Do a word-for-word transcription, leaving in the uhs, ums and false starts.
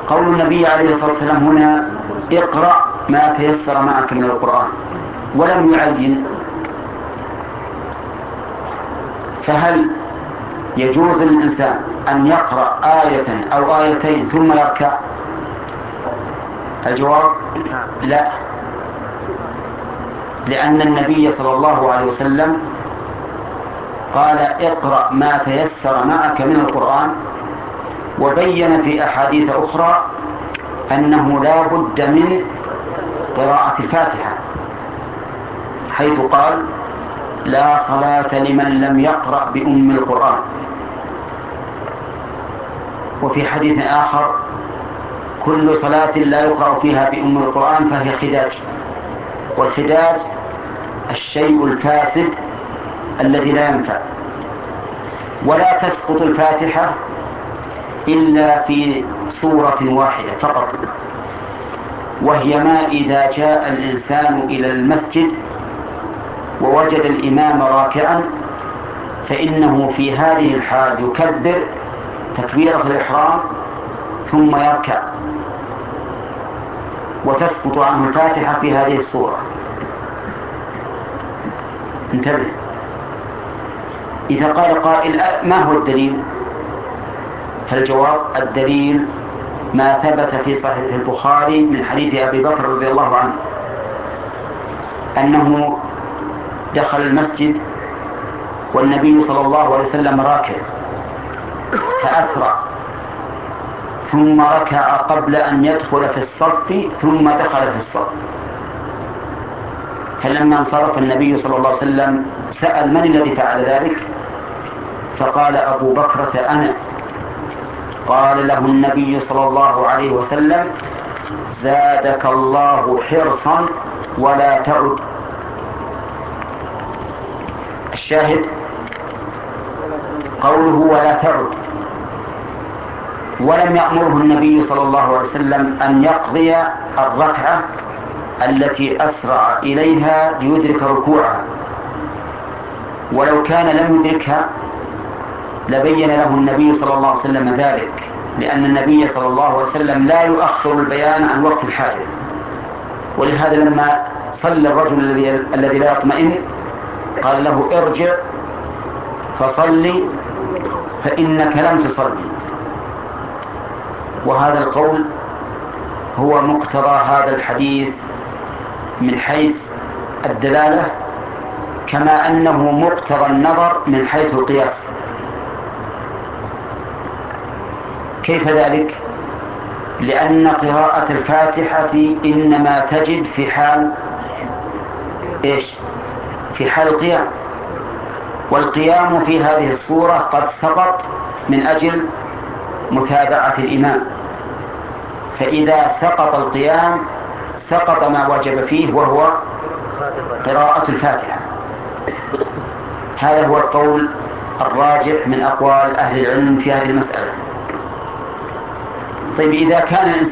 قول النبي عليه الصلاة والسلام هنا اقرأ ما تيسر معك من القرآن ولم يعين، فهل يجوز للإنسان أن يقرأ آية أو آيتين ثم يركع؟ الجواب لا، لأن النبي صلى الله عليه وسلم قال اقرأ ما تيسر معك من القرآن، وبين في أحاديث أخرى أنه لا بد من قراءة الفاتحة، حيث قال لا صلاة لمن لم يقرأ بأم القرآن. وفي حديث آخر كل صلاة لا يقرأ فيها بأم القرآن فهي خداج، والخداج الشيء الفاسد الذي لا ينفع. ولا تسقط الفاتحة إلا في سورة واحدة فقط، وهي ما إذا جاء الإنسان إلى المسجد ووجد الإمام راكعا فإنه في هذه الحال يكبر تكبيرة الإحرام ثم يركع، وتسقط عنه الفاتحة في هذه الصورة. انتبه. إذا قال قائل ما هو الدليل؟ فالجواب الدليل ما ثبت في صحيح البخاري من حديث أبي بكر رضي الله عنه أنه دخل المسجد والنبي صلى الله عليه وسلم راكع فأسرع ثم ركع قبل أن يدخل في الصف ثم دخل في الصف، فلما انصرف النبي صلى الله عليه وسلم سأل من الذي فعل ذلك؟ فقال أبو بكرة أنا. قال له النبي صلى الله عليه وسلم زادك الله حرصا ولا تعد. الشاهد قوله ولا تعد، ولم يأمره النبي صلى الله عليه وسلم أن يقضي الركعة التي أسرع إليها ليدرك ركوعها، ولو كان لم يدركها لبين له النبي صلى الله عليه وسلم ذلك، لأن النبي صلى الله عليه وسلم لا يؤخر البيان عن وقت الحاجة. ولهذا لما صلى الرجل الذي لا يطمئن قال له ارجع فصلي فإنك لم تصلي. وهذا القول هو مقتضى هذا الحديث من حيث الدلالة، كما أنه مقتضى النظر من حيث القياس. كيف ذلك؟ لأن قراءة الفاتحة إنما تجد في حال إيش؟ في حال القيام، والقيام في هذه الصورة قد سقط من أجل متابعة الإمام، فإذا سقط القيام سقط ما وجب فيه وهو قراءة الفاتحة. هذا هو القول الراجح من أقوال أهل العلم في هذه المسألة. طيب إذا كان الإنسان